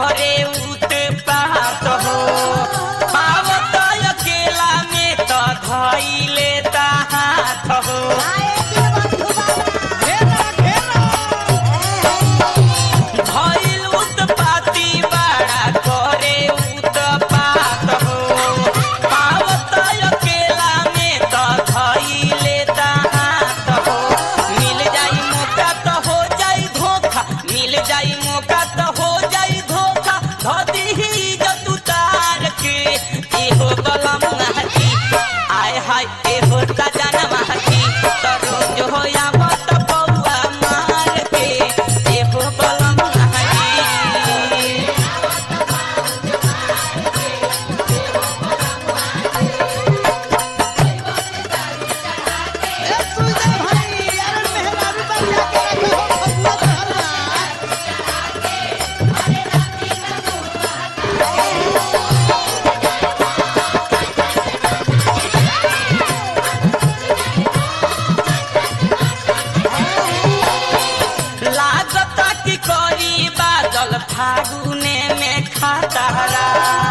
करे उत्पात हो पावत अकेला में तो धइले ता हाथ हो धइल उत्पाती बड़ा करे उत्पात हो पावत अकेला में तो धइले ता हाथ हो मिल जाई मौका तो हो जाई धोखा मिल जाई मौका तो हो जाई धोखा धदी ही जब उतार के एहो बलम नाची आय हाय एहो सजना माची तो रोज होया मत पौआ मार के एहो बलम नाची लागता की करी बादल फागुने में खतरा